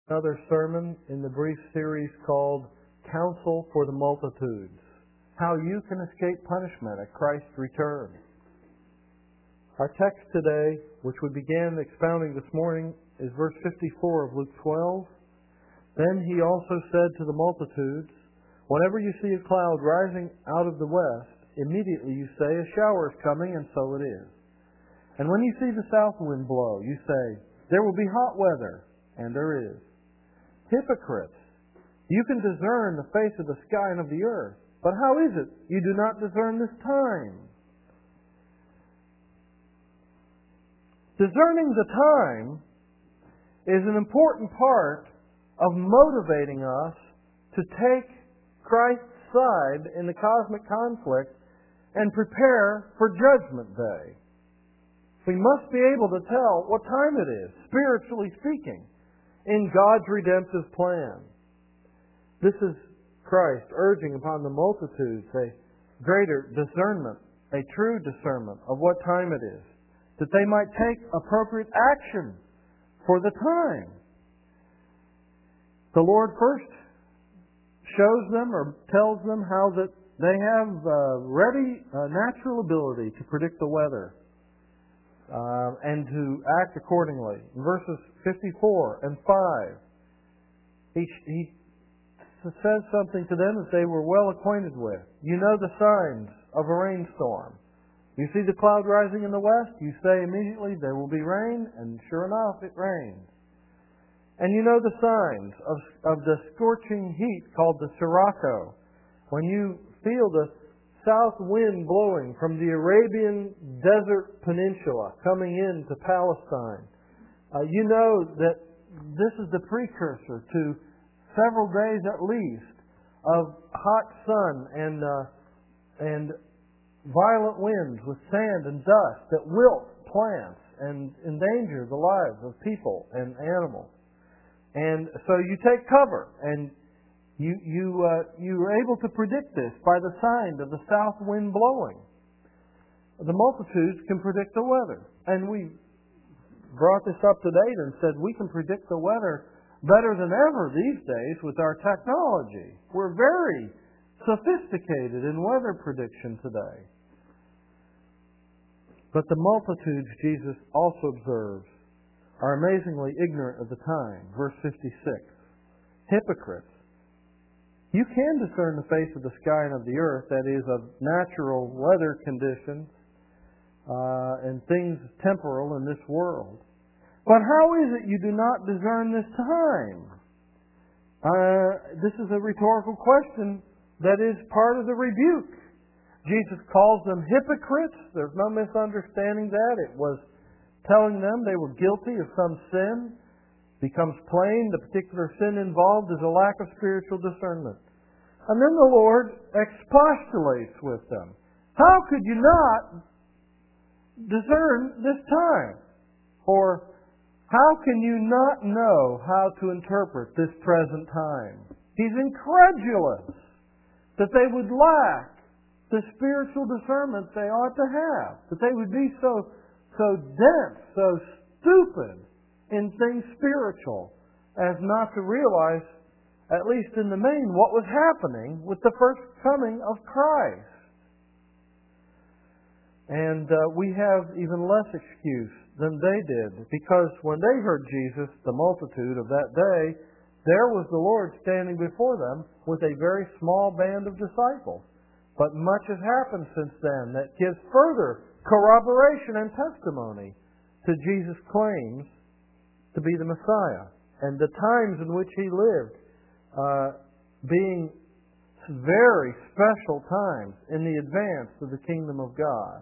Another sermon in the brief series called Counsel for the Multitudes, How You Can Escape Punishment at Christ's Return. Our text today, which we began expounding this morning, is verse 54 of Luke 12. Then he also said to the multitudes, whenever you see a cloud rising out of the west, immediately you say, a shower is coming, and so it is. And when you see the south wind blow, you say, there will be hot weather, and there is. Hypocrites, you can discern the face of the sky and of the earth, but how is it you do not discern this time? Discerning the time is an important part of motivating us to take Christ's side in the cosmic conflict and prepare for Judgment Day. We must be able to tell what time it is, spiritually speaking, in God's redemptive plan. This is Christ urging upon the multitudes a greater discernment, a true discernment of what time it is, that they might take appropriate action for the time. The Lord first shows them or tells them how that they have ready natural ability to predict the weather and to act accordingly. In verses 54 and 5, he says something to them that they were well acquainted with. You know the signs of a rainstorm. You see the cloud rising in the west, you say immediately there will be rain, and sure enough it rains. And you know the signs of the scorching heat called the sirocco. When you feel the south wind blowing from the Arabian desert peninsula coming into Palestine, you know that this is the precursor to several days at least of hot sun and violent winds with sand and dust that wilt plants and endanger the lives of people and animals. And so you take cover, and you are able to predict this by the sign of the south wind blowing. The multitudes can predict the weather, and we brought this up to date and said we can predict the weather better than ever these days with our technology. We're very sophisticated in weather prediction today. But the multitudes, Jesus also observes, are amazingly ignorant of the time. Verse 56. Hypocrites, you can discern the face of the sky and of the earth, that is, of natural weather conditions and things temporal in this world. But how is it you do not discern this time? This is a rhetorical question that is part of the rebuke. Jesus calls them hypocrites. There's no misunderstanding that. It was telling them they were guilty of some sin. Becomes plain the particular sin involved is a lack of spiritual discernment. And then the Lord expostulates with them. How could you not discern this time? Or how can you not know how to interpret this present time? He's incredulous that they would lack the spiritual discernment they ought to have. That they would be so dense, so stupid in things spiritual as not to realize, at least in the main, what was happening with the first coming of Christ. And we have even less excuse than they did, because when they heard Jesus, the multitude of that day, there was the Lord standing before them with a very small band of disciples. But much has happened since then that gives further corroboration and testimony to Jesus' claims to be the Messiah, and the times in which He lived being very special times in the advance of the kingdom of God.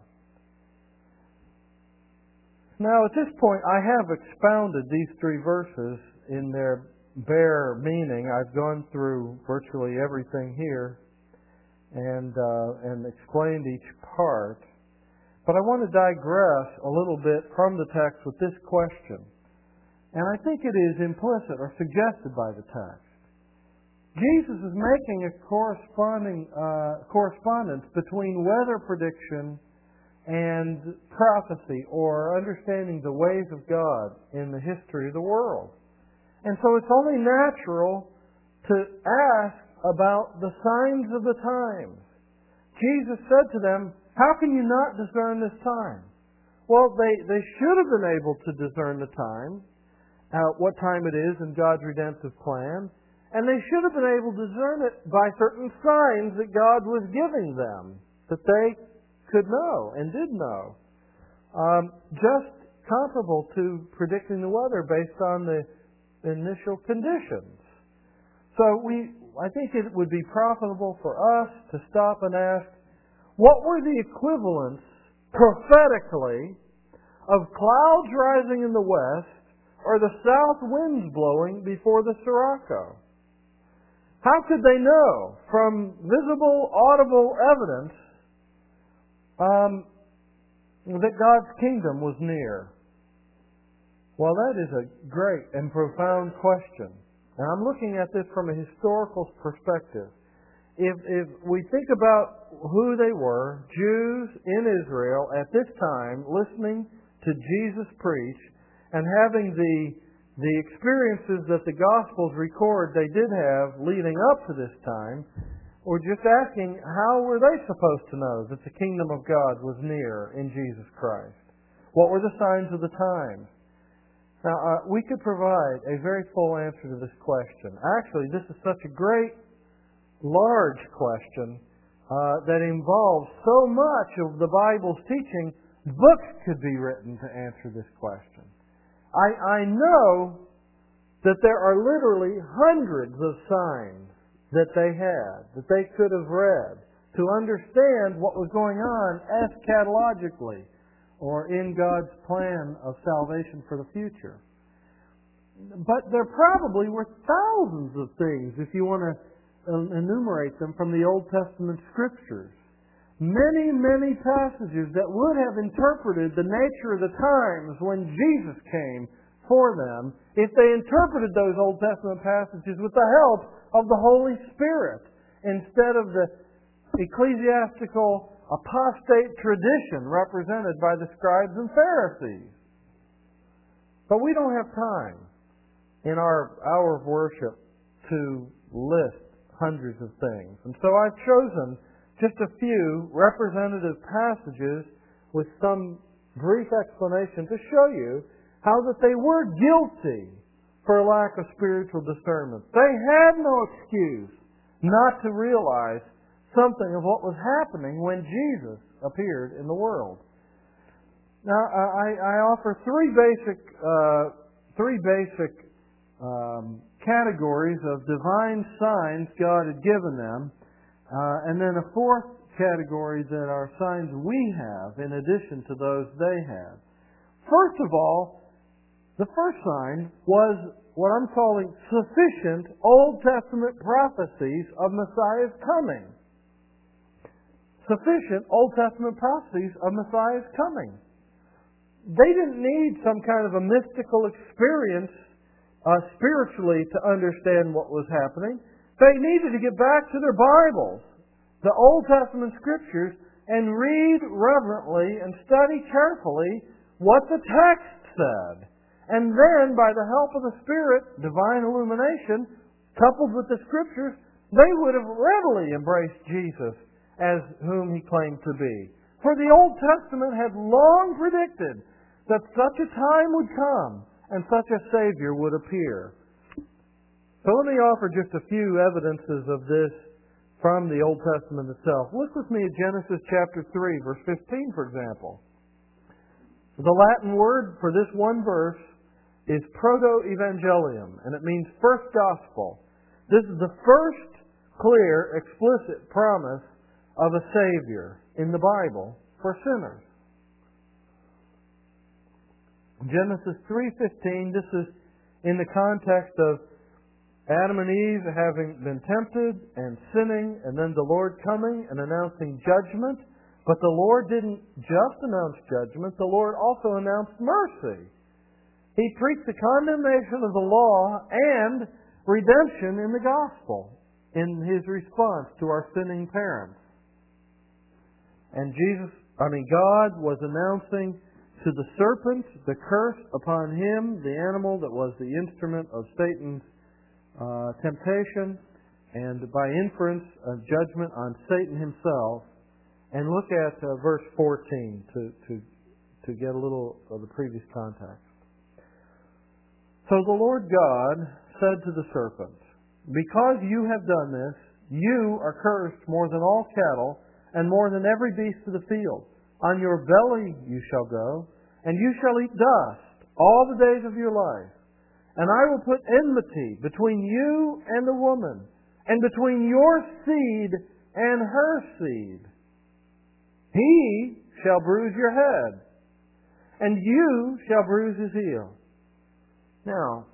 Now, at this point, I have expounded these three verses in their bare meaning. I've gone through virtually everything here and explained each part. But I want to digress a little bit from the text with this question. And I think it is implicit or suggested by the text. Jesus is making a correspondence between weather prediction and prophecy, or understanding the ways of God in the history of the world. And so it's only natural to ask about the signs of the times. Jesus said to them, how can you not discern this time? Well, they should have been able to discern the time, what time it is in God's redemptive plan, and they should have been able to discern it by certain signs that God was giving them, that they could know and did know. Just comparable to predicting the weather based on the initial conditions. So I think it would be profitable for us to stop and ask, what were the equivalents prophetically of clouds rising in the west or the south winds blowing before the Sirocco? How could they know from visible, audible evidence that God's kingdom was near? Well, that is a great and profound question. And I'm looking at this from a historical perspective. If we think about who they were, Jews in Israel at this time, listening to Jesus preach and having the experiences that the Gospels record they did have leading up to this time, we're just asking, how were they supposed to know that the kingdom of God was near in Jesus Christ? What were the signs of the times? Now, we could provide a very full answer to this question. Actually, this is such a great, large question that involves so much of the Bible's teaching, books could be written to answer this question. I know that there are literally hundreds of signs that they had, that they could have read to understand what was going on eschatologically or in God's plan of salvation for the future. But there probably were thousands of things, if you want to enumerate them, from the Old Testament Scriptures. Many, many passages that would have interpreted the nature of the times when Jesus came for them if they interpreted those Old Testament passages with the help of the Holy Spirit instead of the ecclesiastical apostate tradition represented by the scribes and Pharisees. But we don't have time in our hour of worship to list hundreds of things. And so I've chosen just a few representative passages with some brief explanation to show you how that they were guilty for lack of spiritual discernment. They had no excuse not to realize something of what was happening when Jesus appeared in the world. Now, I offer three basic categories of divine signs God had given them, and then a fourth category that are signs we have in addition to those they had. First of all, the first sign was what I'm calling sufficient Old Testament prophecies of Messiah's coming. Sufficient Old Testament prophecies of Messiah's coming. They didn't need some kind of a mystical experience spiritually to understand what was happening. They needed to get back to their Bibles, the Old Testament Scriptures, and read reverently and study carefully what the text said. And then, by the help of the Spirit, divine illumination, coupled with the Scriptures, they would have readily embraced Jesus as whom He claimed to be. For the Old Testament had long predicted that such a time would come and such a Savior would appear. So let me offer just a few evidences of this from the Old Testament itself. Look with me at Genesis chapter 3, verse 15, for example. The Latin word for this one verse is proto-evangelium, and it means first gospel. This is the first clear, explicit promise of a Savior in the Bible for sinners. Genesis 3:15, this is in the context of Adam and Eve having been tempted and sinning, and then the Lord coming and announcing judgment. But the Lord didn't just announce judgment, the Lord also announced mercy. He preached the condemnation of the law and redemption in the gospel in His response to our sinning parents. And God was announcing to the serpent, the curse upon him, the animal that was the instrument of Satan's temptation, and by inference, a judgment on Satan himself. And look at verse 14 to get a little of the previous context. So the Lord God said to the serpent, "Because you have done this, you are cursed more than all cattle and more than every beast of the field. On your belly you shall go, and you shall eat dust all the days of your life. And I will put enmity between you and the woman, and between your seed and her seed. He shall bruise your head, and you shall bruise his heel." Now,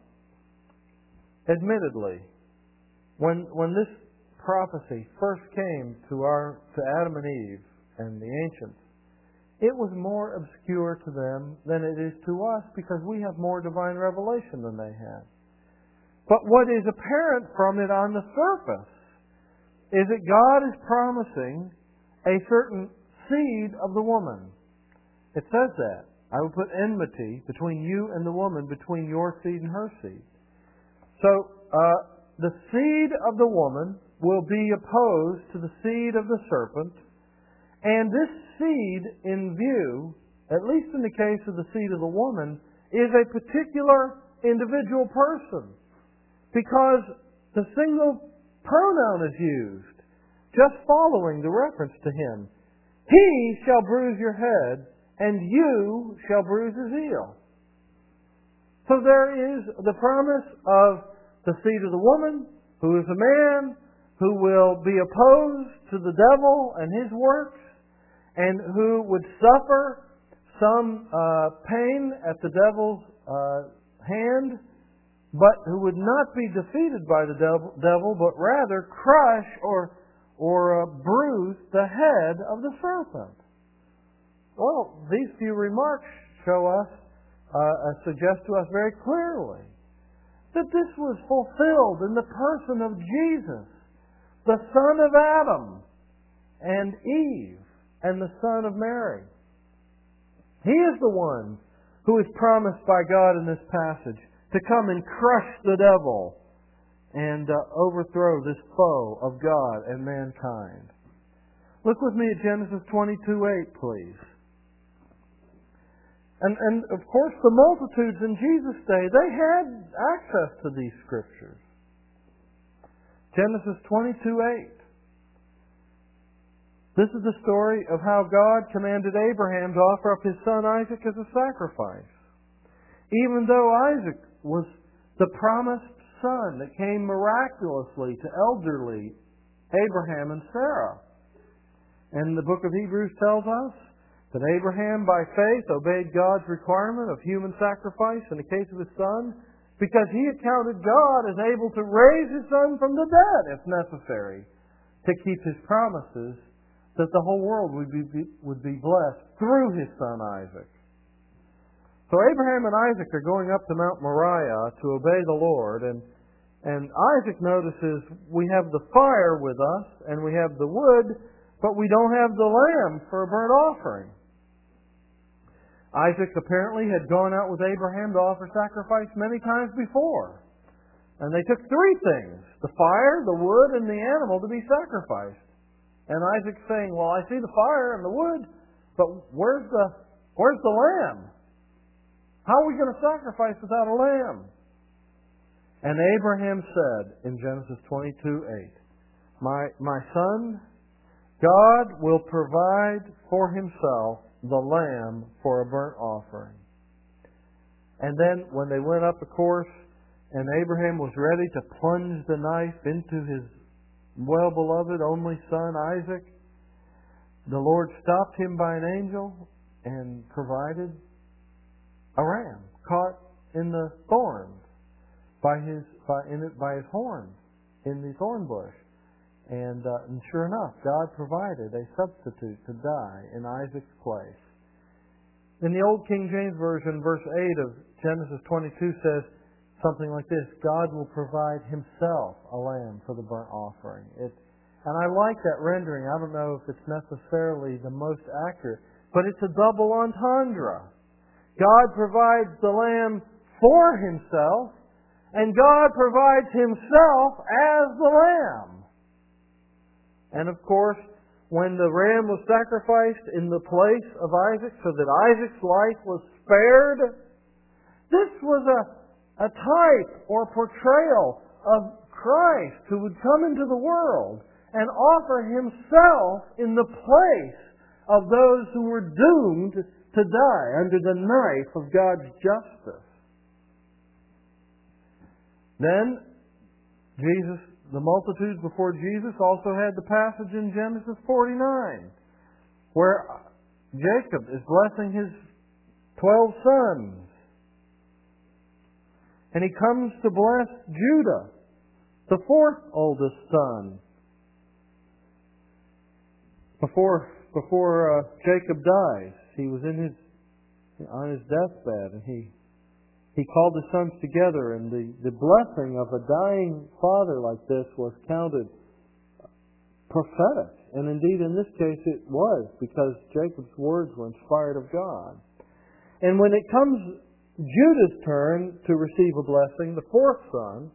admittedly, when this prophecy first came to Adam and Eve and the ancients, it was more obscure to them than it is to us because we have more divine revelation than they had. But what is apparent from it on the surface is that God is promising a certain seed of the woman. It says that. "I will put enmity between you and the woman, between your seed and her seed." So, the seed of the woman will be opposed to the seed of the serpent. And this seed in view, at least in the case of the seed of the woman, is a particular individual person. Because the single pronoun is used, just following the reference to him. "He shall bruise your head, and you shall bruise his heel." So there is the promise of the seed of the woman, who is a man, who will be opposed to the devil and his works, and who would suffer some pain at the devil's hand, but who would not be defeated by the devil, but rather crush or bruise the head of the serpent. Well, these few remarks show us, suggest to us very clearly that this was fulfilled in the person of Jesus, the son of Adam and Eve, and the son of Mary. He is the one who is promised by God in this passage to come and crush the devil and overthrow this foe of God and mankind. Look with me at Genesis 22:8, please. And of course, the multitudes in Jesus' day, they had access to these scriptures. Genesis 22:8. This is the story of how God commanded Abraham to offer up his son Isaac as a sacrifice. Even though Isaac was the promised son that came miraculously to elderly Abraham and Sarah. And the book of Hebrews tells us that Abraham, by faith, obeyed God's requirement of human sacrifice in the case of his son, because he accounted God as able to raise his son from the dead, if necessary, to keep his promises that the whole world would be blessed through his son Isaac. So Abraham and Isaac are going up to Mount Moriah to obey the Lord, and Isaac notices, we have the fire with us, and we have the wood, but we don't have the lamb for a burnt offering. Isaac apparently had gone out with Abraham to offer sacrifice many times before. And they took three things: the fire, the wood, and the animal to be sacrificed. And Isaac's saying, "Well, I see the fire and the wood, but where's the lamb? How are we going to sacrifice without a lamb?" And Abraham said in Genesis 22:8, My son, God will provide for himself the lamb for a burnt offering. And then when they went up, of course, and Abraham was ready to plunge the knife into his well-beloved only son, Isaac, the Lord stopped him by an angel and provided a ram caught in the thorns by his horns in the thorn bush. And sure enough, God provided a substitute to die in Isaac's place. In the Old King James Version, verse 8 of Genesis 22 says something like this: God will provide himself a lamb for the burnt offering. And I like that rendering. I don't know if it's necessarily the most accurate, but it's a double entendre. God provides the lamb for Himself, and God provides Himself as the lamb. And of course, when the ram was sacrificed in the place of Isaac so that Isaac's life was spared, this was a type or portrayal of Christ who would come into the world and offer Himself in the place of those who were doomed to die under the knife of God's justice. Then, the multitudes before Jesus also had the passage in Genesis 49, where Jacob is blessing his 12 sons. And he comes to bless Judah, the fourth oldest son. Before Jacob dies, he was on his deathbed, and he called his sons together, and the blessing of a dying father like this was counted prophetic. And indeed, in this case, it was, because Jacob's words were inspired of God. And when it comes Judah's turn to receive a blessing, the fourth son,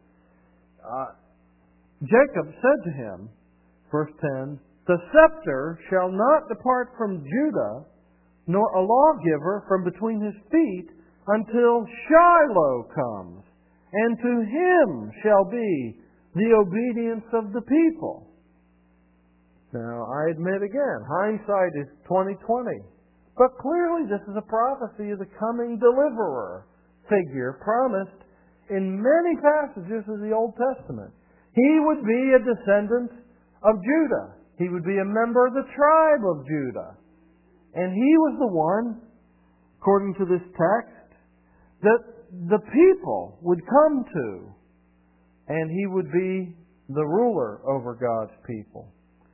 Jacob said to him, verse 10, "The scepter shall not depart from Judah, nor a lawgiver from between his feet, until Shiloh comes, and to him shall be the obedience of the people." Now, I admit again, hindsight is 20/20. But clearly this is a prophecy of the coming deliverer figure promised in many passages of the Old Testament. He would be a descendant of Judah. He would be a member of the tribe of Judah. And he was the one, according to this text, that the people would come to. And he would be the ruler over God's people.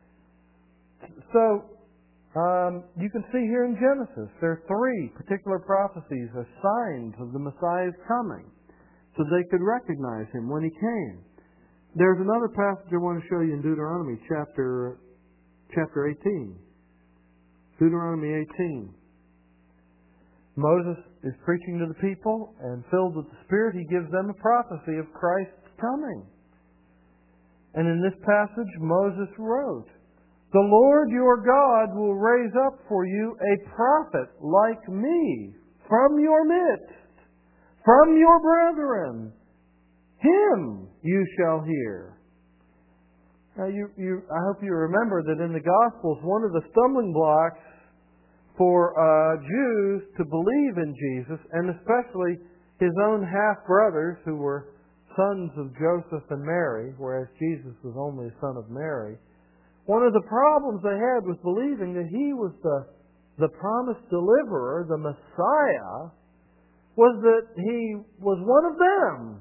So, you can see here in Genesis, there are three particular prophecies as signs of the Messiah's coming, so they could recognize Him when He came. There's another passage I want to show you in Deuteronomy chapter 18. Deuteronomy 18. Moses is preaching to the people, and filled with the Spirit, he gives them a prophecy of Christ's coming. And in this passage, Moses wrote, "The Lord your God will raise up for you a prophet like me from your midst, from your brethren. Him you shall hear." Now, I hope you remember that in the Gospels, one of the stumbling blocks for Jews to believe in Jesus, and especially His own half-brothers who were sons of Joseph and Mary, whereas Jesus was only a son of Mary, one of the problems they had with believing that He was the promised deliverer, the Messiah, was that He was one of them.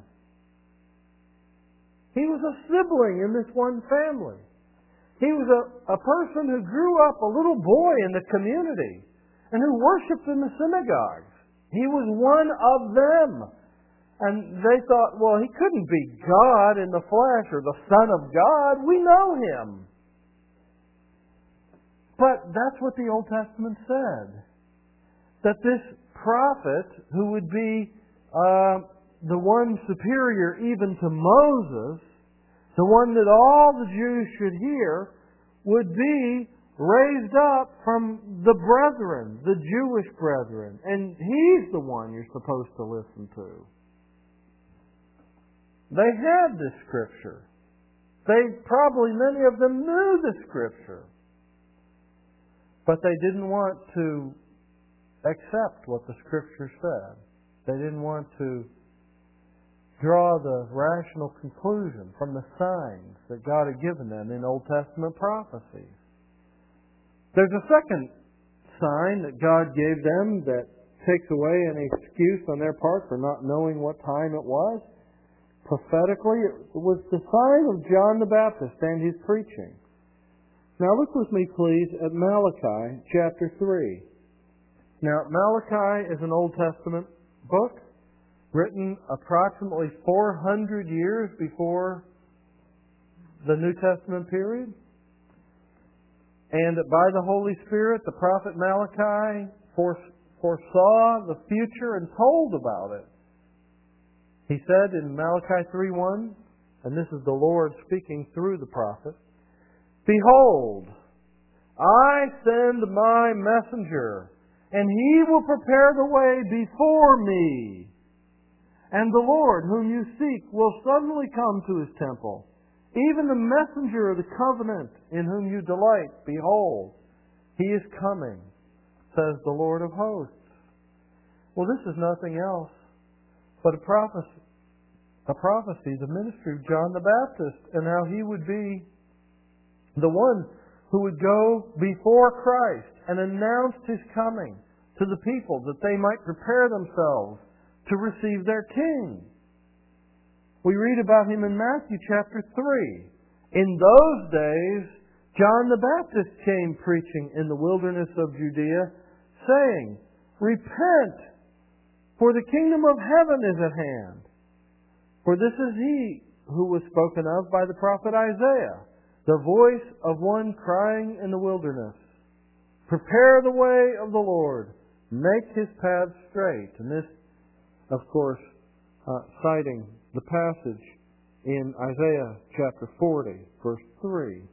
He was a sibling in this one family. He was a person who grew up a little boy in the community and who worshipped in the synagogues. He was one of them. And they thought, well, He couldn't be God in the flesh or the Son of God. We know Him. But that's what the Old Testament said. That this prophet, who would be the one superior even to Moses, the one that all the Jews should hear, would be raised up from the brethren, the Jewish brethren. And He's the one you're supposed to listen to. They had this Scripture. Many of them knew the Scripture. But they didn't want to accept what the Scripture said. They didn't want to draw the rational conclusion from the signs that God had given them in Old Testament prophecies. There's a second sign that God gave them that takes away any excuse on their part for not knowing what time it was. Prophetically, it was the sign of John the Baptist and his preaching. Now look with me, please, at Malachi chapter 3. Now, Malachi is an Old Testament book written approximately 400 years before the New Testament period. And by the Holy Spirit, the prophet Malachi foresaw the future and told about it. He said in Malachi 3:1, and this is the Lord speaking through the prophet, "Behold, I send my messenger, and he will prepare the way before me. And the Lord whom you seek will suddenly come to his temple, even the messenger of the covenant in whom you delight. Behold, he is coming, says the Lord of hosts." Well, this is nothing else but a prophecy, the ministry of John the Baptist, and how he would be the one who would go before Christ and announce his coming to the people that they might prepare themselves to receive their King. We read about him in Matthew chapter 3. In those days, John the Baptist came preaching in the wilderness of Judea, saying, "Repent, for the kingdom of heaven is at hand." For this is he who was spoken of by the prophet Isaiah, the voice of one crying in the wilderness, "Prepare the way of the Lord, make his paths straight." And this, of course, citing the passage in Isaiah chapter 40, verse 3.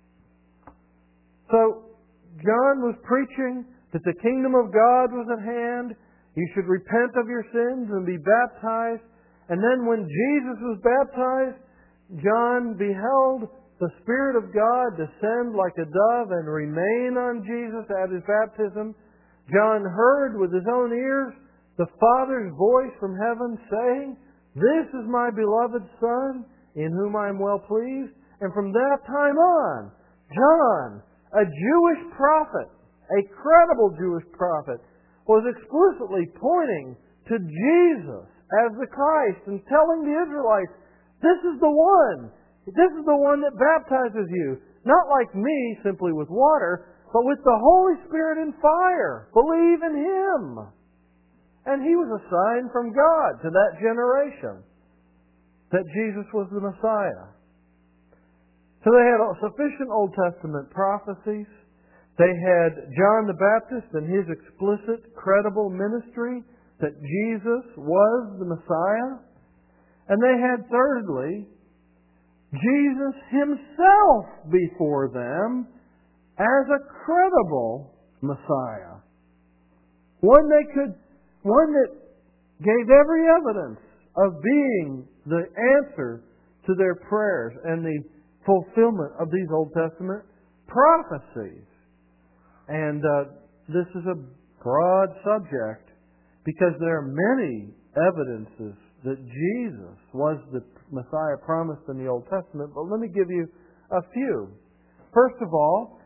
So, John was preaching that the kingdom of God was at hand. You should repent of your sins and be baptized. And then when Jesus was baptized, John beheld the Spirit of God descend like a dove and remain on Jesus at his baptism. John heard with his own ears the Father's voice from heaven saying, "This is my beloved Son, in whom I am well pleased." And from that time on, John, a Jewish prophet, a credible Jewish prophet, was explicitly pointing to Jesus as the Christ and telling the Israelites, "This is the one. This is the one that baptizes you. Not like me, simply with water, but with the Holy Spirit and fire. Believe in Him." And he was a sign from God to that generation that Jesus was the Messiah. So they had sufficient Old Testament prophecies. They had John the Baptist and his explicit, credible ministry that Jesus was the Messiah. And they had, thirdly, Jesus himself before them as a credible Messiah. One that gave every evidence of being the answer to their prayers and the fulfillment of these Old Testament prophecies. And this is a broad subject because there are many evidences that Jesus was the Messiah promised in the Old Testament, but let me give you a few. First of all,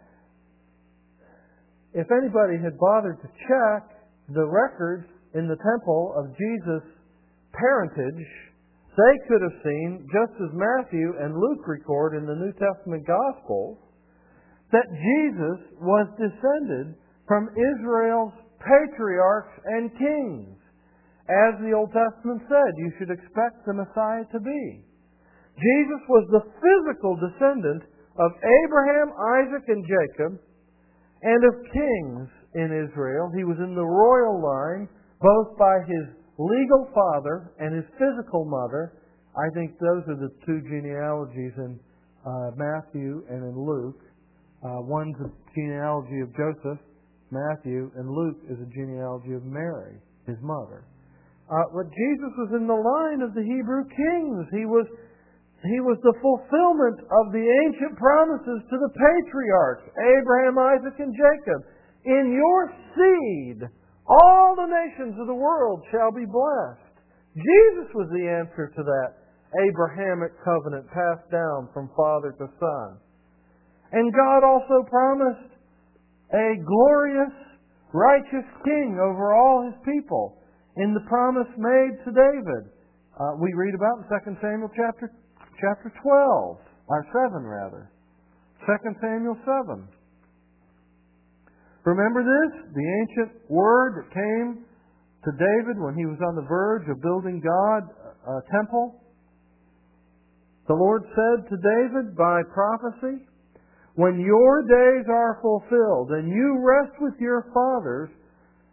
if anybody had bothered to check the records in the temple of Jesus' parentage, they could have seen, just as Matthew and Luke record in the New Testament Gospels, that Jesus was descended from Israel's patriarchs and kings. As the Old Testament said, you should expect the Messiah to be. Jesus was the physical descendant of Abraham, Isaac, and Jacob, and of kings in Israel. He was in the royal line, both by his legal father and his physical mother. I think those are the two genealogies in Matthew and in Luke. One's a genealogy of Joseph, Matthew, and Luke is a genealogy of Mary, his mother. But Jesus was in the line of the Hebrew kings. He was the fulfillment of the ancient promises to the patriarchs, Abraham, Isaac, and Jacob. In your seed, all the nations of the world shall be blessed. Jesus was the answer to that Abrahamic covenant passed down from father to son. And God also promised a glorious, righteous king over all His people in the promise made to David. We read about in 2 Samuel chapter 12, or 7 rather. 2 Samuel 7. Remember this? The ancient word that came to David when he was on the verge of building God a temple. The Lord said to David by prophecy, "When your days are fulfilled and you rest with your fathers,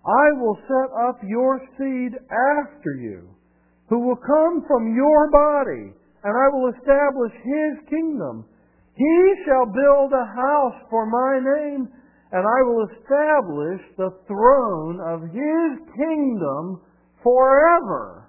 I will set up your seed after you, who will come from your body, and I will establish his kingdom. He shall build a house for my name, and I will establish the throne of his kingdom forever.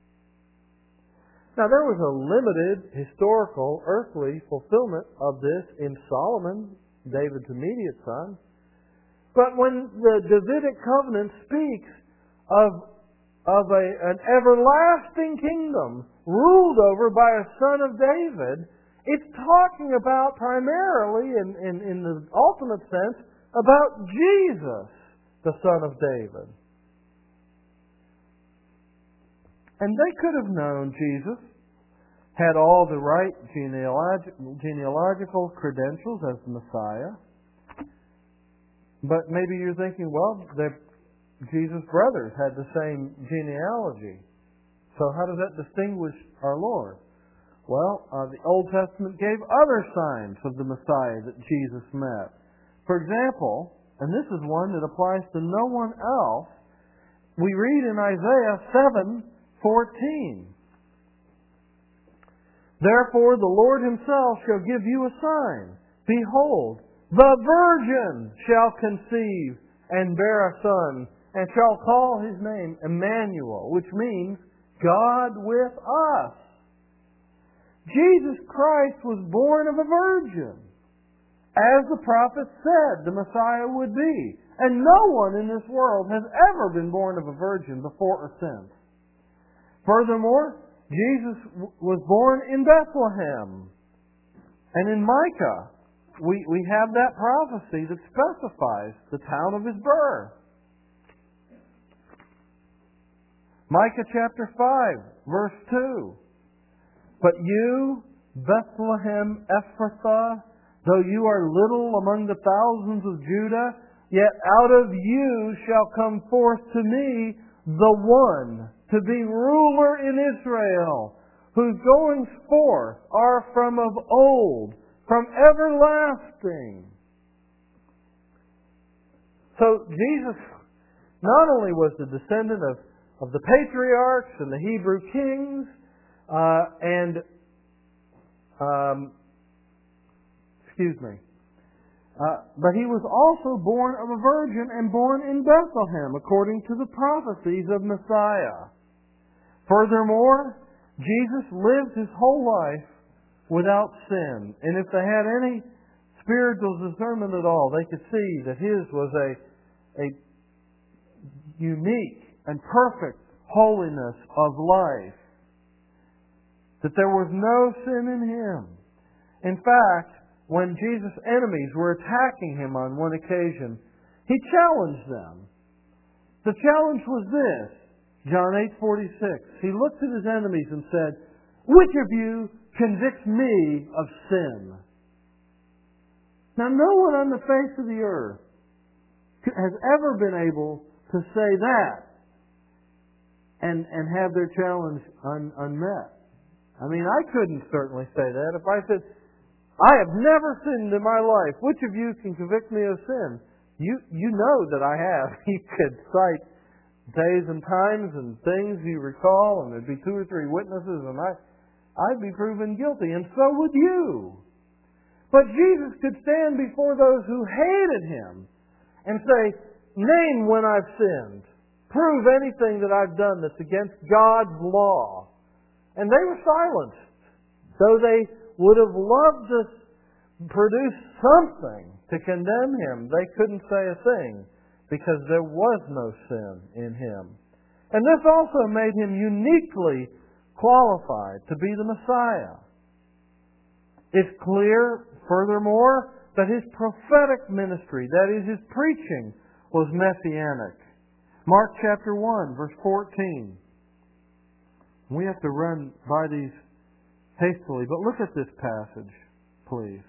Now, there was a limited historical, earthly fulfillment of this in Solomon, David's immediate son. But when the Davidic covenant speaks of an everlasting kingdom ruled over by a son of David, it's talking about primarily, in the ultimate sense, about Jesus, the son of David. And they could have known Jesus had all the right genealogical credentials as the Messiah. But maybe you're thinking, well, Jesus' brothers had the same genealogy. So how does that distinguish our Lord? Well, the Old Testament gave other signs of the Messiah that Jesus met. For example, and this is one that applies to no one else, we read in Isaiah 7:14. Therefore the Lord himself shall give you a sign. Behold, the virgin shall conceive and bear a son, and shall call his name Emmanuel, which means God with us. Jesus Christ was born of a virgin, as the prophet said the Messiah would be. And no one in this world has ever been born of a virgin before or since. Furthermore, Jesus was born in Bethlehem. And in Micah, we have that prophecy that specifies the town of his birth. Micah chapter 5, verse 2. But you, Bethlehem Ephrathah, though you are little among the thousands of Judah, yet out of you shall come forth to me the one to be ruler in Israel, whose goings forth are from of old, from everlasting. So Jesus not only was the descendant of the patriarchs and the Hebrew kings, but he was also born of a virgin and born in Bethlehem, according to the prophecies of Messiah. Furthermore, Jesus lived his whole life without sin. And if they had any spiritual discernment at all, they could see that his was a unique and perfect holiness of life. That there was no sin in him. In fact, when Jesus' enemies were attacking him on one occasion, he challenged them. The challenge was this, John 8:46. He looked at his enemies and said, "Which of you convicts me of sin?" Now, no one on the face of the earth has ever been able to say that and have their challenge unmet. I mean, I couldn't certainly say that. If I said, "I have never sinned in my life. Which of you can convict me of sin?" You know that I have. You could cite days and times and things you recall, and there'd be 2 or 3 witnesses, and I'd be proven guilty, and so would you. But Jesus could stand before those who hated him and say, "Name when I've sinned. Prove anything that I've done that's against God's law." And they were silenced. Though they would have loved to produce something to condemn him, they couldn't say a thing because there was no sin in him. And this also made him uniquely qualified to be the Messiah. It's clear, furthermore, that his prophetic ministry, that is, his preaching, was messianic. Mark chapter 1, verse 14. We have to run by these hastily, but look at this passage, please.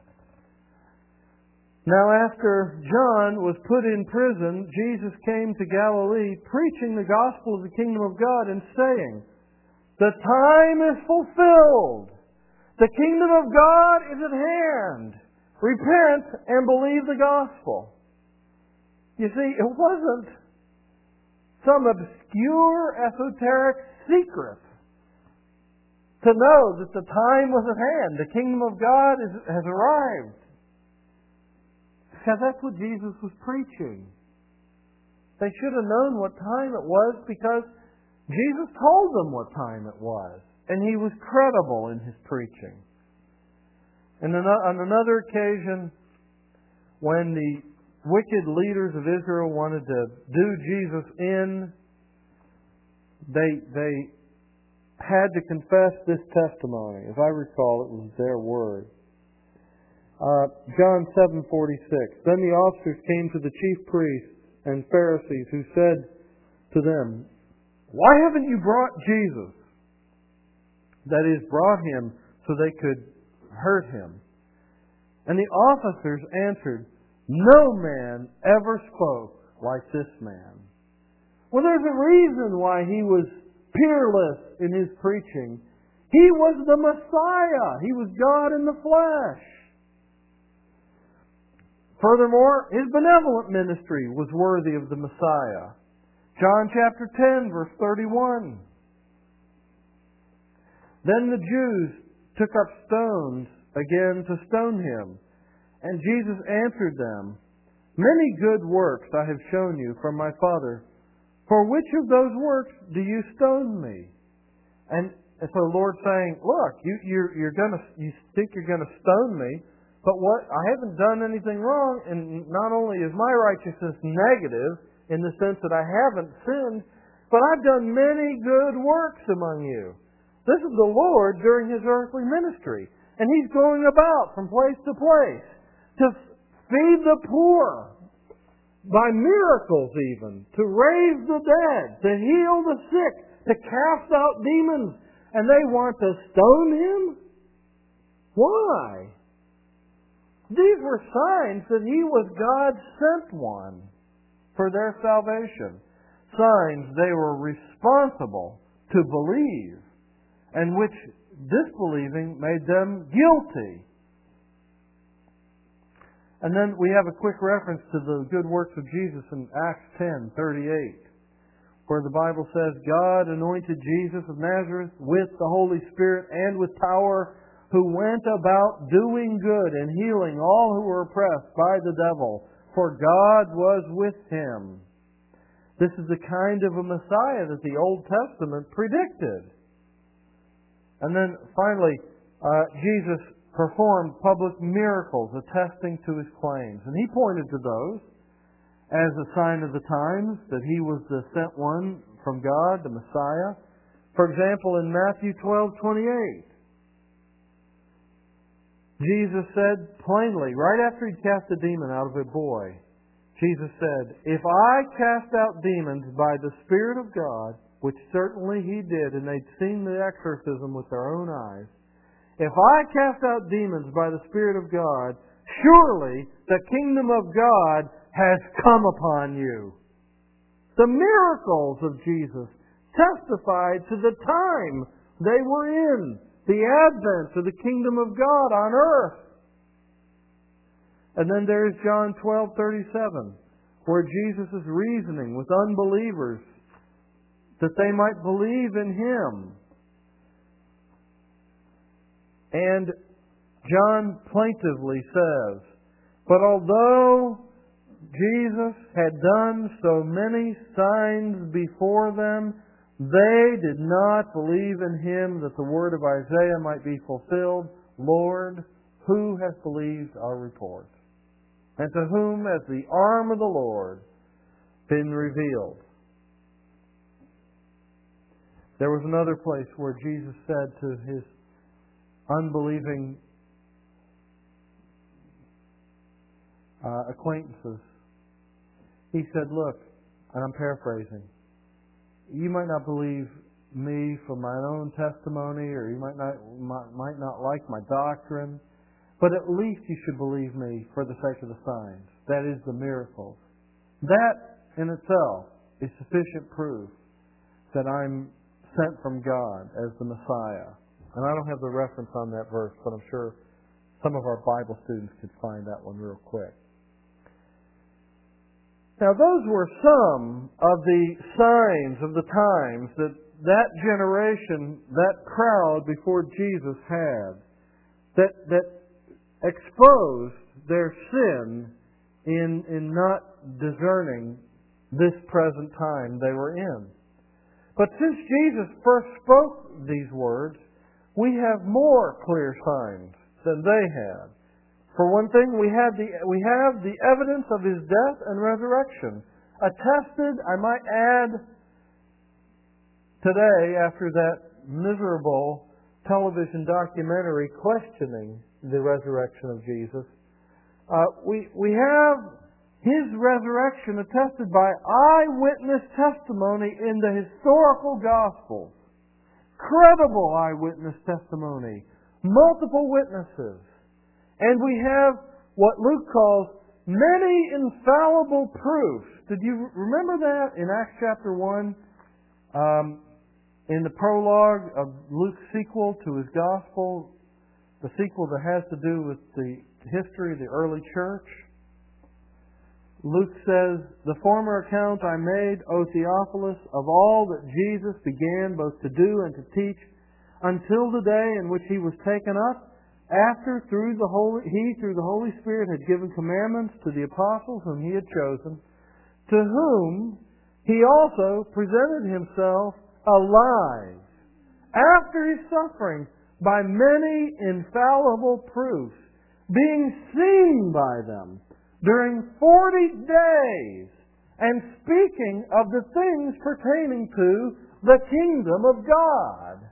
Now after John was put in prison, Jesus came to Galilee, preaching the gospel of the kingdom of God and saying, "The time is fulfilled. The kingdom of God is at hand. Repent and believe the gospel." You see, it wasn't some obscure esoteric secret to know that the time was at hand. The kingdom of God has arrived. Because that's what Jesus was preaching. They should have known what time it was because Jesus told them what time it was. And He was credible in His preaching. And on another occasion, when the wicked leaders of Israel wanted to do Jesus in, they had to confess this testimony. If I recall, it was their word. John 7:46. Then the officers came to the chief priests and Pharisees, who said to them, "Why haven't you brought Jesus?" That is, brought Him so they could hurt Him. And the officers answered, "No man ever spoke like this man." Well, there's a reason why He was peerless in His preaching. He was the Messiah. He was God in the flesh. Furthermore, His benevolent ministry was worthy of the Messiah. John chapter 10, verse 31. Then the Jews took up stones again to stone Him. And Jesus answered them, "Many good works I have shown you from my Father. For which of those works do you stone me?" And so the Lord's saying, "Look, you think you're going to stone me, but what? I haven't done anything wrong, and not only is my righteousness negative in the sense that I haven't sinned, but I've done many good works among you." This is the Lord during His earthly ministry, and He's going about from place to place to feed the poor, by miracles even, to raise the dead, to heal the sick, to cast out demons, and they want to stone Him? Why? These were signs that He was God's sent one for their salvation. Signs they were responsible to believe, and which disbelieving made them guilty. And then we have a quick reference to the good works of Jesus in Acts 10:38, where the Bible says, "God anointed Jesus of Nazareth with the Holy Spirit and with power, who went about doing good and healing all who were oppressed by the devil, for God was with Him." This is the kind of a Messiah that the Old Testament predicted. And then finally, Jesus performed public miracles attesting to His claims. And He pointed to those as a sign of the times, that He was the sent one from God, the Messiah. For example, in Matthew 12:28, Jesus said plainly, right after He'd cast a demon out of a boy, Jesus said, "If I cast out demons by the Spirit of God," which certainly He did, and they'd seen the exorcism with their own eyes, "if I cast out demons by the Spirit of God, surely the kingdom of God has come upon you." The miracles of Jesus testified to the time they were in, the advent of the kingdom of God on earth. And then there is John 12:37, where Jesus is reasoning with unbelievers that they might believe in Him. And John plaintively says, "But although Jesus had done so many signs before them, they did not believe in Him, that the word of Isaiah might be fulfilled. Lord, who has believed our report? And to whom has the arm of the Lord been revealed?" There was another place where Jesus said to His unbelieving acquaintances, He said, "Look," and I'm paraphrasing, "you might not believe me for my own testimony, or you might not like my doctrine, but at least you should believe me for the sake of the signs, that is, the miracles. That in itself is sufficient proof that I'm sent from God as the Messiah." And I don't have the reference on that verse, but I'm sure some of our Bible students could find that one real quick. Now, those were some of the signs of the times that generation, that crowd before Jesus had, that exposed their sin in not discerning this present time they were in. But since Jesus first spoke these words, we have more clear signs than they had. For one thing, we have the evidence of His death and resurrection, attested, I might add, today after that miserable television documentary questioning the resurrection of Jesus. We have His resurrection attested by eyewitness testimony in the historical Gospels. Credible eyewitness testimony. Multiple witnesses. And we have what Luke calls many infallible proofs. Did you remember that in Acts chapter 1? In the prologue of Luke's sequel to his Gospel, the sequel that has to do with the history of the early church. Luke says, "The former account I made, O Theophilus, of all that Jesus began both to do and to teach, until the day in which He was taken up, after He through the Holy Spirit had given commandments to the apostles whom He had chosen, to whom He also presented Himself alive, after His suffering, by many infallible proofs, being seen by them during 40 days, and speaking of the things pertaining to the kingdom of God."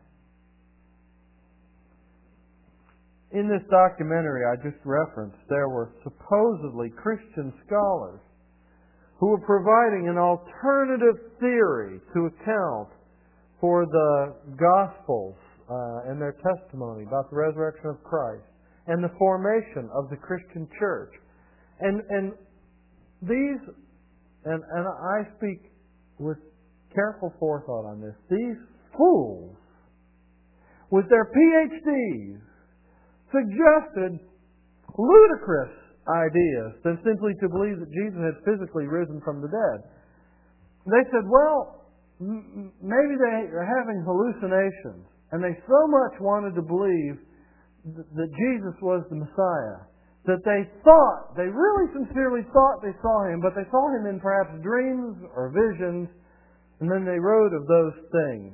In this documentary I just referenced, there were supposedly Christian scholars who were providing an alternative theory to account for the Gospels and their testimony about the resurrection of Christ and the formation of the Christian church. And these, and I speak with careful forethought on this, these fools with their PhDs suggested ludicrous ideas than simply to believe that Jesus had physically risen from the dead. They said, well, maybe they are having hallucinations, and they so much wanted to believe that Jesus was the Messiah that they really sincerely thought they saw Him, but they saw Him in perhaps dreams or visions, and then they wrote of those things.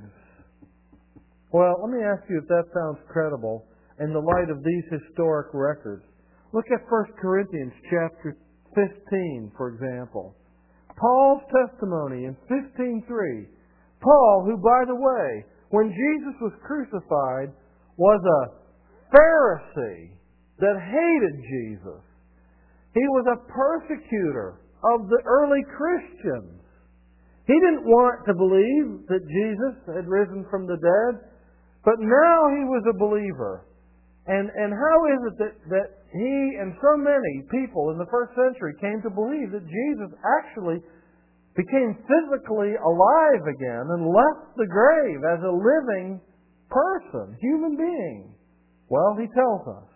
Well, let me ask you if that sounds credible in the light of these historic records. Look at 1 Corinthians chapter 15, for example. Paul's testimony in 15:3. Paul, who, by the way, when Jesus was crucified, was a Pharisee that hated Jesus. He was a persecutor of the early Christians. He didn't want to believe that Jesus had risen from the dead, but now he was a believer. And how is it that he and so many people in the first century came to believe that Jesus actually became physically alive again and left the grave as a living person, human being? Well, he tells us.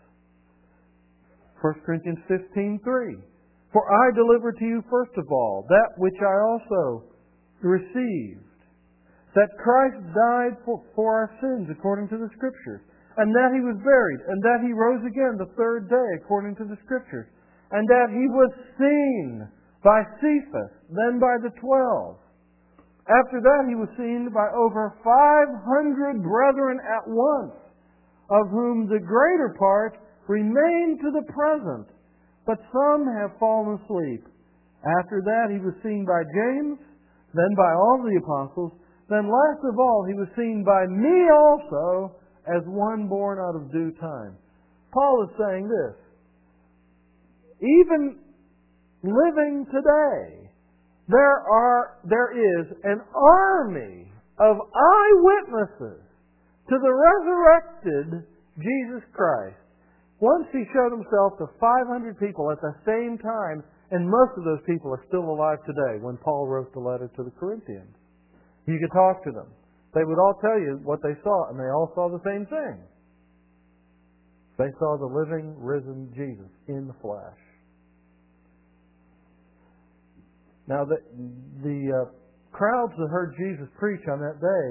1 Corinthians 15:3. "For I delivered to you first of all that which I also received, that Christ died for our sins according to the Scriptures, and that He was buried, and that He rose again the third day according to the Scriptures, and that He was seen by Cephas, then by the 12. After that He was seen by over 500 brethren at once, of whom the greater part remain to the present, but some have fallen asleep. After that He was seen by James, then by all the apostles, then last of all He was seen by me also, as one born out of due time." Paul is saying this. Even living today, there is an army of eyewitnesses to the resurrected Jesus Christ. Once He showed Himself to 500 people at the same time, and most of those people are still alive today when Paul wrote the letter to the Corinthians. You could talk to them. They would all tell you what they saw, and they all saw the same thing. They saw the living, risen Jesus in the flesh. Now, the crowds that heard Jesus preach on that day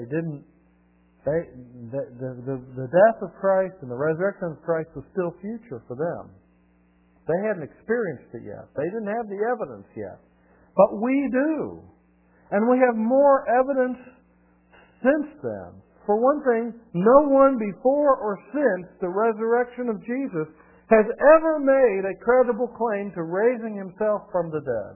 the death of Christ and the resurrection of Christ was still future for them. They hadn't experienced it yet. They didn't have the evidence yet. But we do. And we have more evidence since then. For one thing, no one before or since the resurrection of Jesus has ever made a credible claim to raising himself from the dead.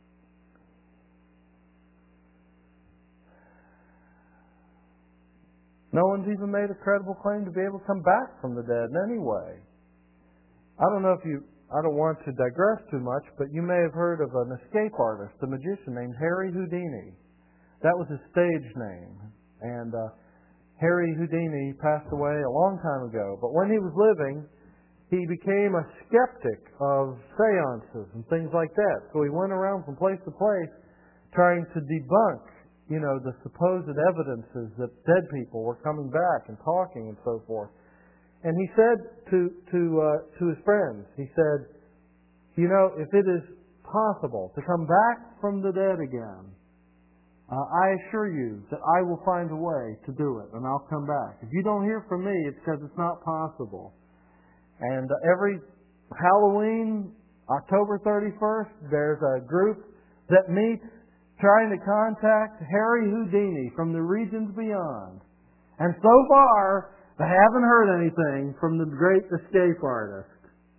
No one's even made a credible claim to be able to come back from the dead in any way. I don't want to digress too much, but you may have heard of an escape artist, a magician named Harry Houdini. That was his stage name. And Harry Houdini passed away a long time ago. But when he was living, he became a skeptic of seances and things like that. So he went around from place to place trying to debunk, the supposed evidences that dead people were coming back and talking and so forth. And he said to his friends, he said, if it is possible to come back from the dead again, I assure you that I will find a way to do it, and I'll come back. If you don't hear from me, it's because it's not possible. And every Halloween, October 31st, there's a group that meets trying to contact Harry Houdini from the regions beyond. And so far, they haven't heard anything from the great escape artist.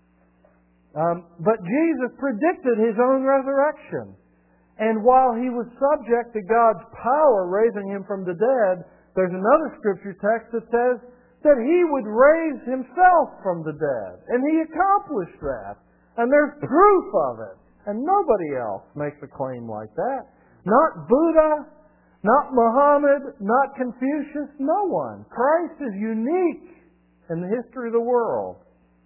But Jesus predicted his own resurrection. And while he was subject to God's power raising him from the dead, there's another scripture text that says that he would raise himself from the dead. And he accomplished that. And there's proof of it. And nobody else makes a claim like that. Not Buddha, not Muhammad, not Confucius, no one. Christ is unique in the history of the world.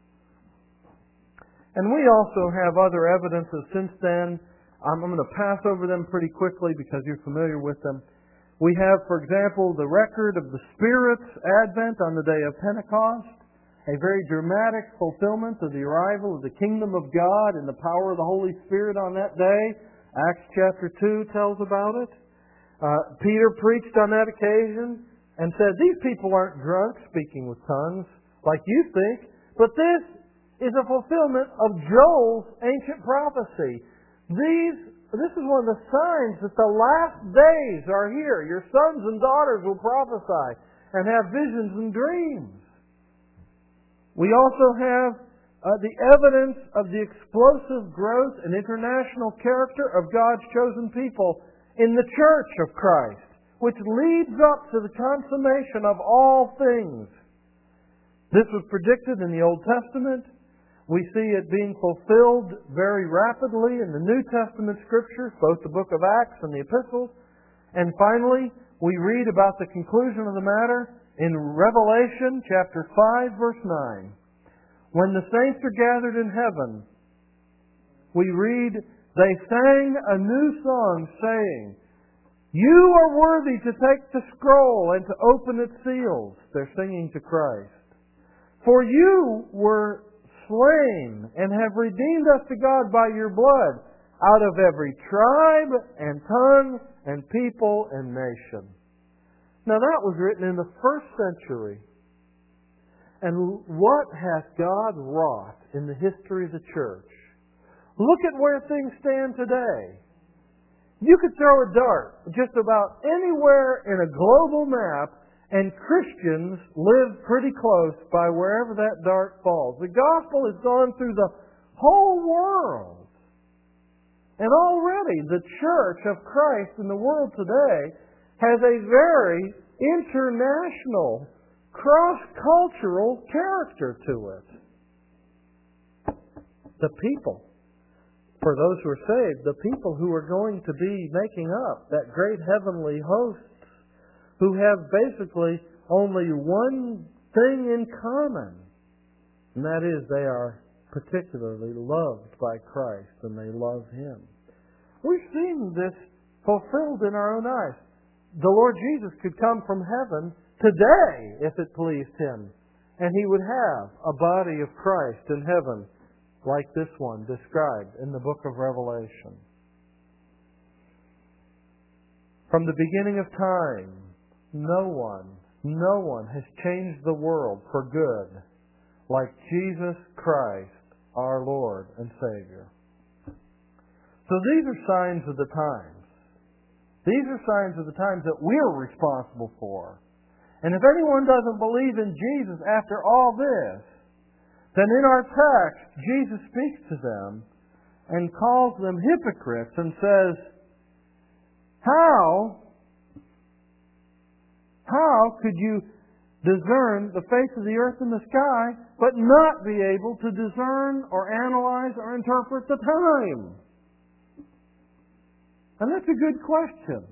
And we also have other evidences since then. I'm going to pass over them pretty quickly because you're familiar with them. We have, for example, the record of the Spirit's advent on the day of Pentecost, a very dramatic fulfillment of the arrival of the kingdom of God and the power of the Holy Spirit on that day. Acts chapter 2 tells about it. Peter preached on that occasion and said, these people aren't drunk speaking with tongues like you think, but this is a fulfillment of Joel's ancient prophecy. This is one of the signs that the last days are here. Your sons and daughters will prophesy and have visions and dreams. We also have the evidence of the explosive growth and international character of God's chosen people in the Church of Christ, which leads up to the consummation of all things. This was predicted in the Old Testament. We see it being fulfilled very rapidly in the New Testament Scriptures, both the book of Acts and the epistles. And finally, we read about the conclusion of the matter in Revelation chapter 5, verse 9. When the saints are gathered in heaven, we read, they sang a new song saying, you are worthy to take the scroll and to open its seals. They're singing to Christ. For you were slain and have redeemed us to God by your blood out of every tribe and tongue and people and nation. Now that was written in the 1st century. And what hath God wrought in the history of the church? Look at where things stand today. You could throw a dart just about anywhere in a global map, and Christians live pretty close by wherever that dart falls. The gospel has gone through the whole world. And already the Church of Christ in the world today has a very international, cross-cultural character to it. The people, for those who are saved, the people who are going to be making up that great heavenly host, who have basically only one thing in common, and that is they are particularly loved by Christ and they love Him. We've seen this fulfilled in our own eyes. The Lord Jesus could come from heaven today, if it pleased Him, and He would have a body of Christ in heaven like this one described in the book of Revelation. From the beginning of time, no one has changed the world for good like Jesus Christ, our Lord and Savior. So these are signs of the times. These are signs of the times that we're responsible for. And if anyone doesn't believe in Jesus after all this, then in our text, Jesus speaks to them and calls them hypocrites and says, How could you discern the face of the earth and the sky, but not be able to discern or analyze or interpret the time? And that's a good question.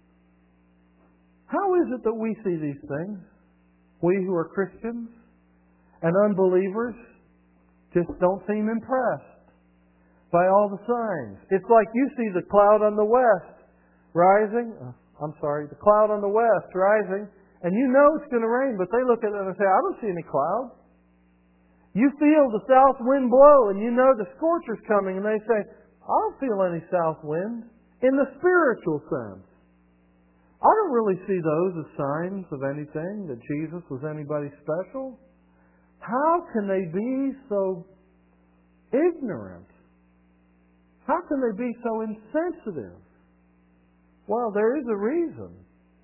How is it that we see these things? We who are Christians and unbelievers just don't seem impressed by all the signs. It's like you see the cloud on the west rising. The cloud on the west rising, and you know it's going to rain, but they look at it and say, I don't see any clouds. You feel the south wind blow, and you know the scorcher's coming, and they say, I don't feel any south wind. In the spiritual sense, I don't really see those as signs of anything, that Jesus was anybody special. How can they be so ignorant? How can they be so insensitive? Well, there is a reason.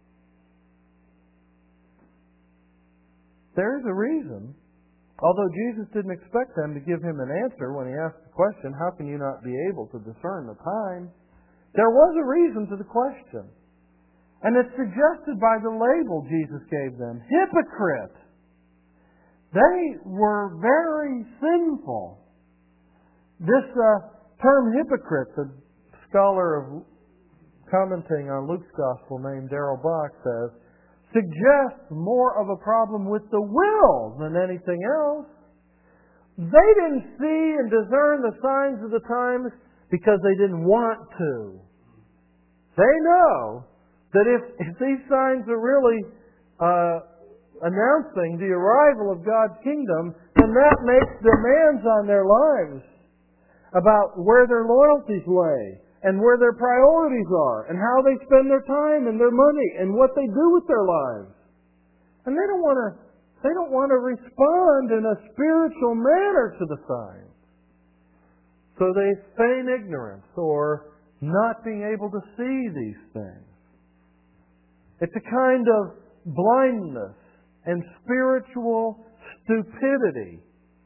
There is a reason. Although Jesus didn't expect them to give him an answer when he asked the question, how can you not be able to discern the time? There was a reason to the question. And it's suggested by the label Jesus gave them. Hypocrite. They were very sinful. This term hypocrite, the scholar of commenting on Luke's Gospel named Darrell Bock says, suggests more of a problem with the will than anything else. They didn't see and discern the signs of the times because they didn't want to. They know that if these signs are really announcing the arrival of God's kingdom, then that makes demands on their lives about where their loyalties lay and where their priorities are and how they spend their time and their money and what they do with their lives. And they don't want to respond in a spiritual manner to the signs. So they feign ignorance or not being able to see these things. It's a kind of blindness and spiritual stupidity.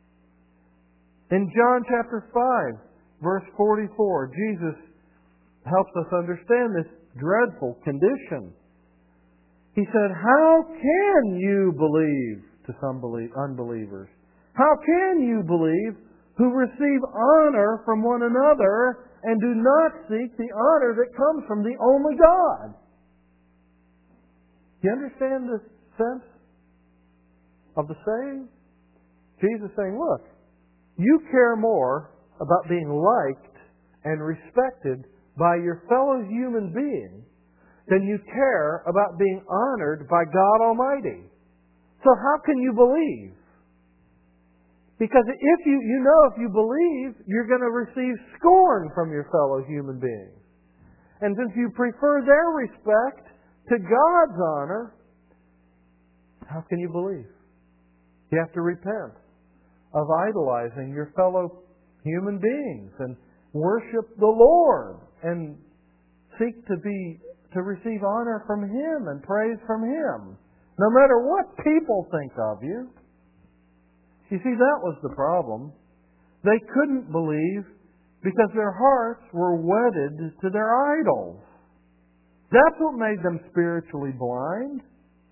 In John chapter 5, verse 44, Jesus helps us understand this dreadful condition. He said, How can you believe, to some unbelievers, how can you believe who receive honor from one another and do not seek the honor that comes from the only God? Do you understand the sense of the saying? Jesus is saying, look, you care more about being liked and respected by your fellow human being than you care about being honored by God Almighty. So how can you believe? Because if you believe, you're going to receive scorn from your fellow human beings. And since you prefer their respect to God's honor, how can you believe? You have to repent of idolizing your fellow human beings and worship the Lord and seek to receive honor from Him and praise from Him, no matter what people think of you. You see, that was the problem. They couldn't believe because their hearts were wedded to their idols. That's what made them spiritually blind.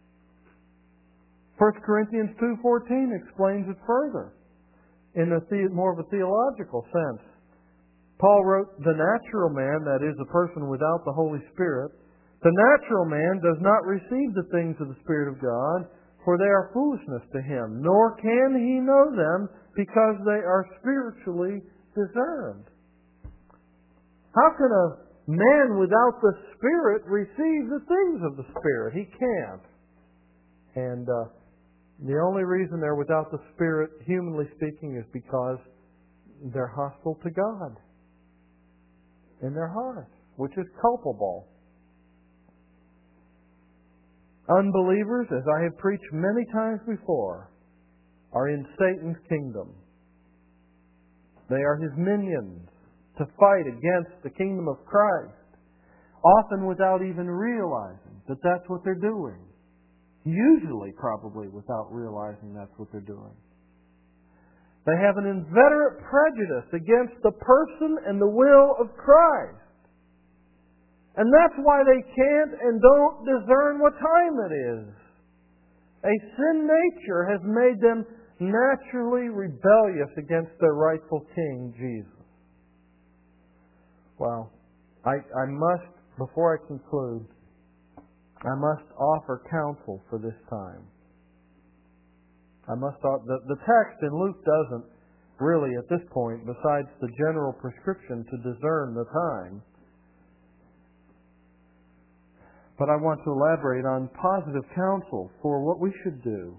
1 Corinthians 2:14 explains it further in more of a theological sense. Paul wrote, the natural man, that is, a person without the Holy Spirit, the natural man does not receive the things of the Spirit of God, for they are foolishness to him, nor can he know them because they are spiritually discerned. How can a man without the Spirit receive the things of the Spirit? He can't. And the only reason they're without the Spirit, humanly speaking, is because they're hostile to God in their hearts, which is culpable. Unbelievers, as I have preached many times before, are in Satan's kingdom. They are his minions to fight against the kingdom of Christ, often without even realizing that that's what they're doing. Usually, probably, without realizing that's what they're doing. They have an inveterate prejudice against the person and the will of Christ. And that's why they can't and don't discern what time it is. A sin nature has made them naturally rebellious against their rightful King, Jesus. Well, I must, before I conclude, I must offer counsel for this time. The text in Luke doesn't really, at this point, besides the general prescription to discern the time. But I want to elaborate on positive counsel for what we should do.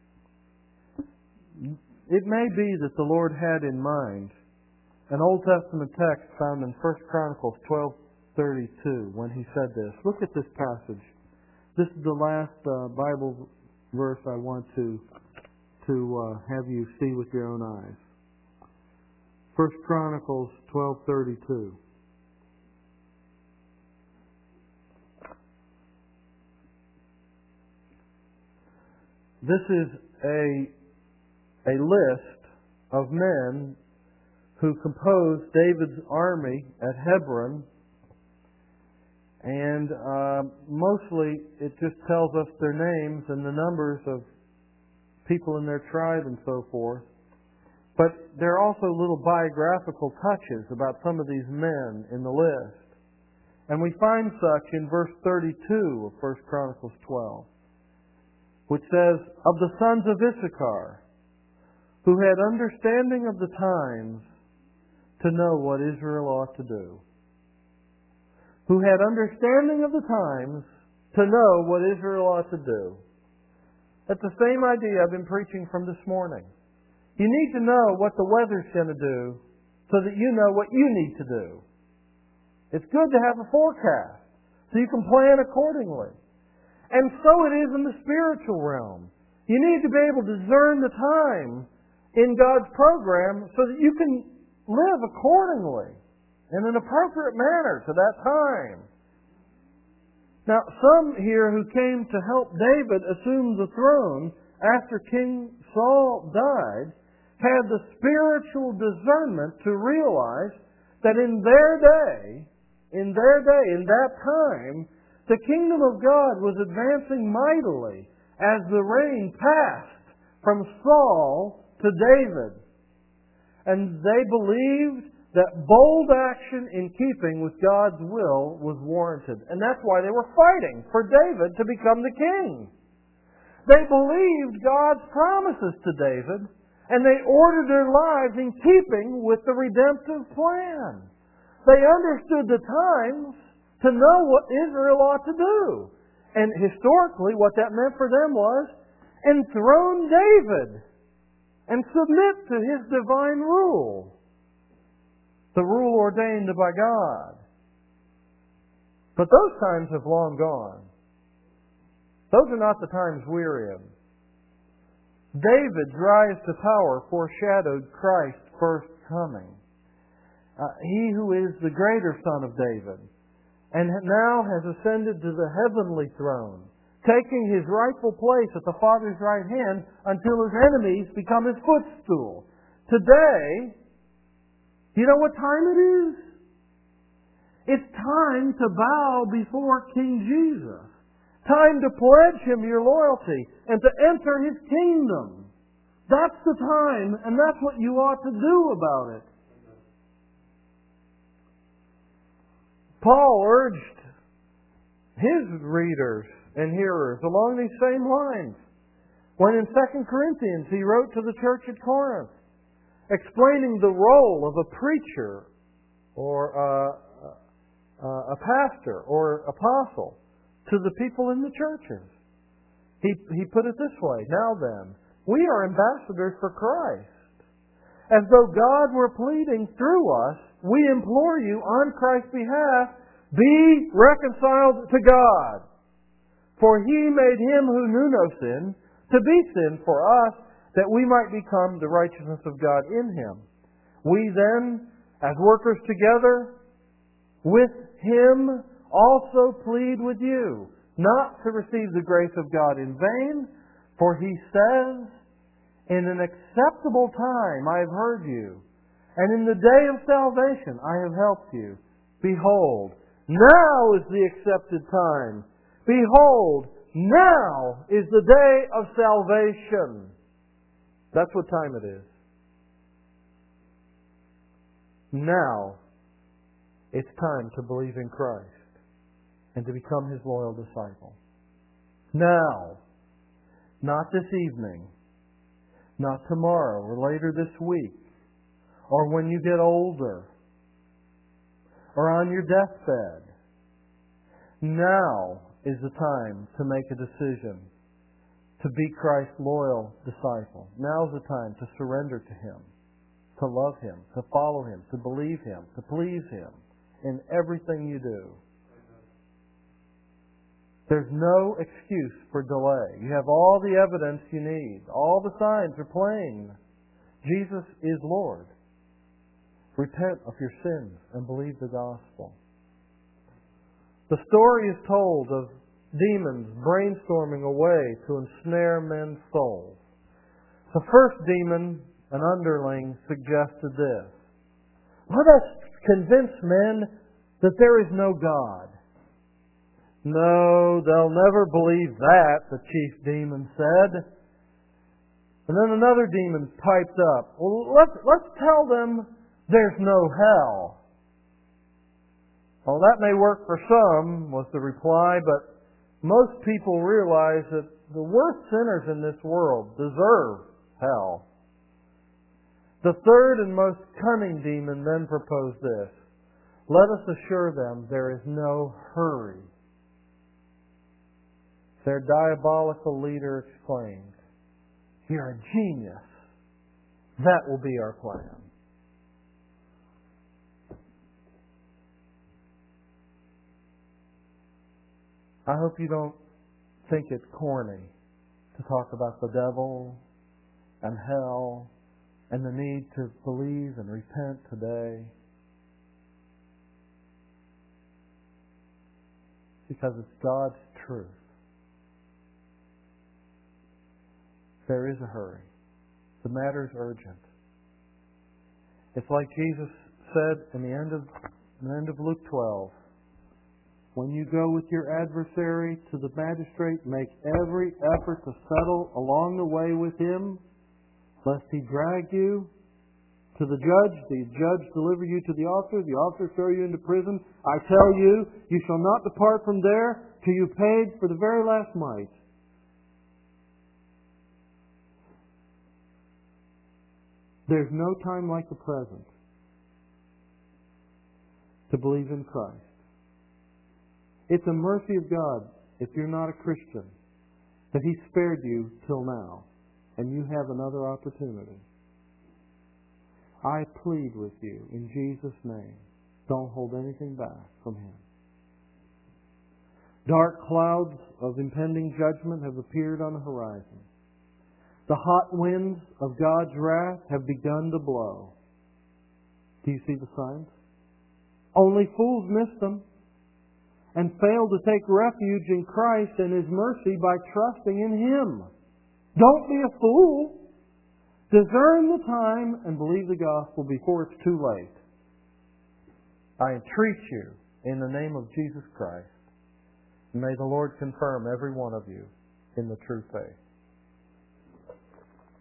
It may be that the Lord had in mind an Old Testament text found in 1 Chronicles 12:32 when He said this. Look at this passage. This is the last Bible verse I want to have you see with your own eyes. 1 Chronicles 12:32. This is a list of men who composed David's army at Hebron, and mostly it just tells us their names and the numbers of people in their tribe and so forth. But there are also little biographical touches about some of these men in the list. And we find such in verse 32 of 1 Chronicles 12, which says, "Of the sons of Issachar, who had understanding of the times to know what Israel ought to do." Who had understanding of the times to know what Israel ought to do. That's the same idea I've been preaching from this morning. You need to know what the weather's going to do so that you know what you need to do. It's good to have a forecast so you can plan accordingly. And so it is in the spiritual realm. You need to be able to discern the time in God's program so that you can live accordingly in an appropriate manner to that time. Now, some here who came to help David assume the throne after King Saul died had the spiritual discernment to realize that in that time, the kingdom of God was advancing mightily as the reign passed from Saul to David. And they believed that bold action in keeping with God's will was warranted. And that's why they were fighting for David to become the king. They believed God's promises to David, and they ordered their lives in keeping with the redemptive plan. They understood the times to know what Israel ought to do. And historically, what that meant for them was enthrone David and submit to his divine rule. The rule ordained by God. But those times have long gone. Those are not the times we're in. David's rise to power foreshadowed Christ's first coming. He who is the greater son of David and now has ascended to the heavenly throne, taking his rightful place at the Father's right hand until his enemies become his footstool. Today, you know what time it is? It's time to bow before King Jesus. Time to pledge Him your loyalty and to enter His kingdom. That's the time, and that's what you ought to do about it. Paul urged his readers and hearers along these same lines when in 2 Corinthians he wrote to the church at Corinth, explaining the role of a preacher or a pastor or apostle to the people in the churches. He put it this way, "Now then, we are ambassadors for Christ. As though God were pleading through us, we implore you on Christ's behalf, be reconciled to God. For He made Him who knew no sin to be sin for us, that we might become the righteousness of God in Him. We then, as workers together with Him, also plead with you, not to receive the grace of God in vain, for He says, in an acceptable time I have heard you, and in the day of salvation I have helped you. Behold, now is the accepted time. Behold, now is the day of salvation. That's what time it is. Now it's time to believe in Christ and to become His loyal disciple. Now, not this evening, not tomorrow or later this week, or when you get older, or on your deathbed. Now is the time to make a decision to be Christ's loyal disciple. Now is the time to surrender to Him, to love Him, to follow Him, to believe Him, to please Him in everything you do. There's no excuse for delay. You have all the evidence you need. All the signs are plain. Jesus is Lord. Repent of your sins and believe the gospel. The story is told of demons brainstorming a way to ensnare men's souls. The first demon, an underling, suggested this: let us convince men that there is no God. No, they'll never believe that, the chief demon said. And then another demon piped up. Well, let's tell them there's no hell. Well, that may work for some, was the reply, but most people realize that the worst sinners in this world deserve hell. The third and most cunning demon then proposed this: let us assure them there is no hurry. Their diabolical leader exclaimed, "You're a genius. That will be our plan." I hope you don't think it corny to talk about the devil and hell and the need to believe and repent today, because it's God's truth. There is a hurry. The matter is urgent. It's like Jesus said in the end of Luke 12. When you go with your adversary to the magistrate, make every effort to settle along the way with him, lest he drag you to the judge deliver you to the officer throw you into prison. I tell you, you shall not depart from there till you paid for the very last mite. There's no time like the present to believe in Christ. It's a mercy of God, if you're not a Christian, that He spared you till now, and you have another opportunity. I plead with you in Jesus' name, don't hold anything back from Him. Dark clouds of impending judgment have appeared on the horizon. The hot winds of God's wrath have begun to blow. Do you see the signs? Only fools miss them and fail to take refuge in Christ and His mercy by trusting in Him. Don't be a fool. Discern the time and believe the gospel before it's too late. I entreat you in the name of Jesus Christ. May the Lord confirm every one of you in the true faith.